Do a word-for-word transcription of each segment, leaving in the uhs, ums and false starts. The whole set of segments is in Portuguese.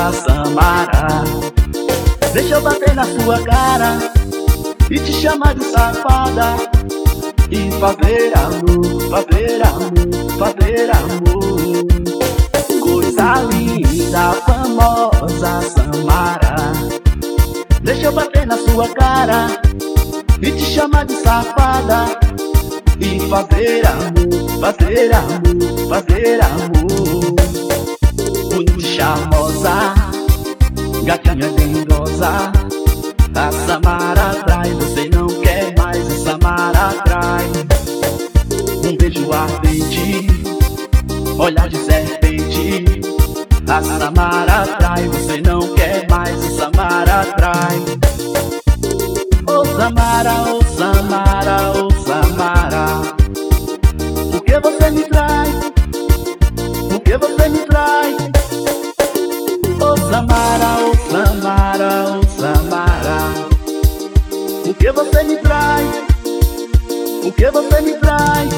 famosa Samara. Deixa eu bater na sua cara e te chamar de safada, e fazer amor, fazer amor, fazer amor. Coisa linda, famosa Samara. Deixa eu bater na sua cara e te chamar de safada, e fazer amor, fazer amor, fazer amor. Muito charmosa, gatinha dengosa, a Samara atrai, você não quer mais, a Samara atrai. Um beijo ardente, olhar de serpente, a Samara atrai, você não quer mais, a Samara atrai. Ô Samara, ô Samara, ô Samara, por que você me trai? Por que você me trai? Ô Samara, ô Samara, ô Samara, por que você me trai? Por que você me trai?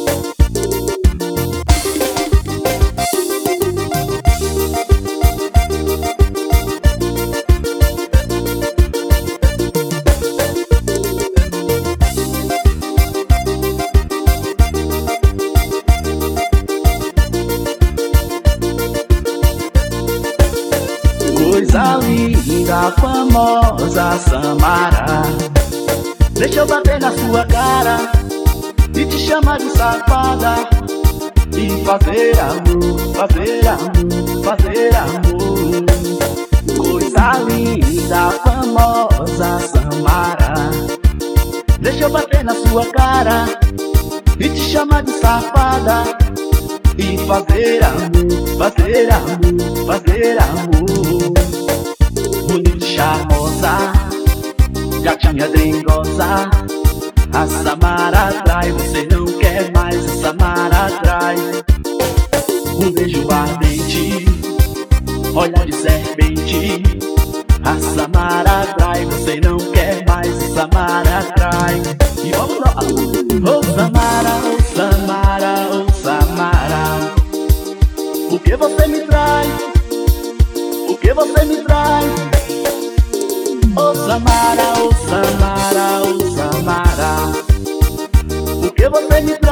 Coisa linda, famosa Samara. Deixa eu bater na sua cara e te chamar de safada, e fazer amor, fazer amor, fazer amor. Coisa linda, famosa Samara. Deixa eu bater na sua cara e te chamar de safada, e fazer amor, fazer amor, fazer amor. Bonita, charmosa, gatinha dengosa, a Samara atrai, você não quer mais, a Samara atrai. Um beijo ardente, olhar de serpente, a Samara atrai, você não quer mais, a Samara atrai. E vamos lá! Ô Samara, ô Samara, ô Samara, por que você me trai? Por que você me trai? Ô Samara, ô Samara, ô Samara, por que você me trai?